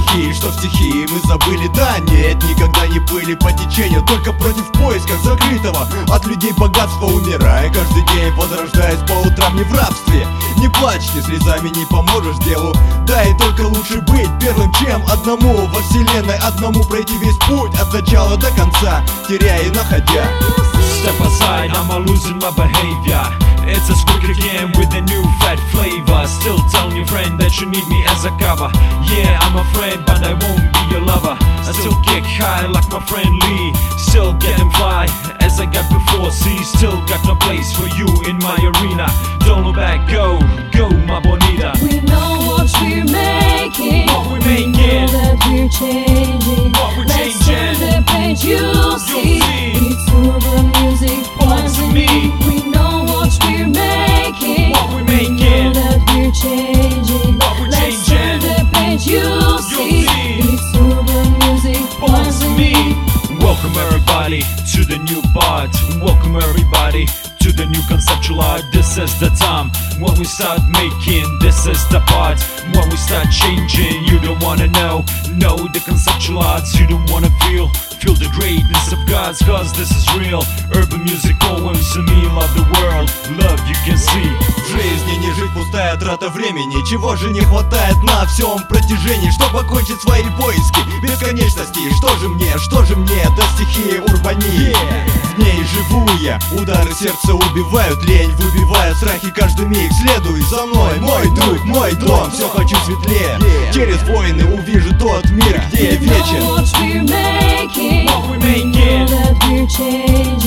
стихии, что в стихии мы забыли. Да нет, никогда не плыли по течению, только против поиска закрытого от людей богатства, умирая каждый день, возрождаясь по утрам не в рабстве. Не плачьте, слезами не поможешь делу. Да и только лучше быть первым, чем одному во вселенной, одному пройти весь путь от начала до конца, теряя и находя. Step aside, I'm losing my behavior. It's a squeak again with a new fat flavor. Still telling your friend that you need me as a cover. Yeah, I'm a friend, but I won't be your lover. I still get high like my friend Lee. Still getting fly as I got before. See, still got no place for you in my arena. Don't look back, go, go, my bonita. We know what we're making. What we're making. We know that we're changing. What we're Let's changing. turn the page, you'll see. see. It's urban music, Belongs to me. We know what we're making. What we're We know making. that we're changing. What we're Let's turn changing. the page, you'll see. see. It's urban music, Belongs to me. Welcome everybody to the new part. Welcome everybody to the new conceptual art. This is the time when we start making. This is the part when we start changing. You don't wanna know the conceptual arts. You don't wanna feel the greatness of God's, cause this is real. Urban music poems to me, love the world, love you can see. В жизни не жить, пустая трата времени. Чего же не хватает на всем протяжении, чтобы окончить свои поиски бесконечности? Что же мне до стихии урбании? В ней живу я, удары сердца убивают лень, выбивая страхи каждый миг. Следуй за мной, мой друг, мой дом. Все хочу светлее, через войны увижу тот мир, где я вечен. What we're making. What we're We know making. that we're changing.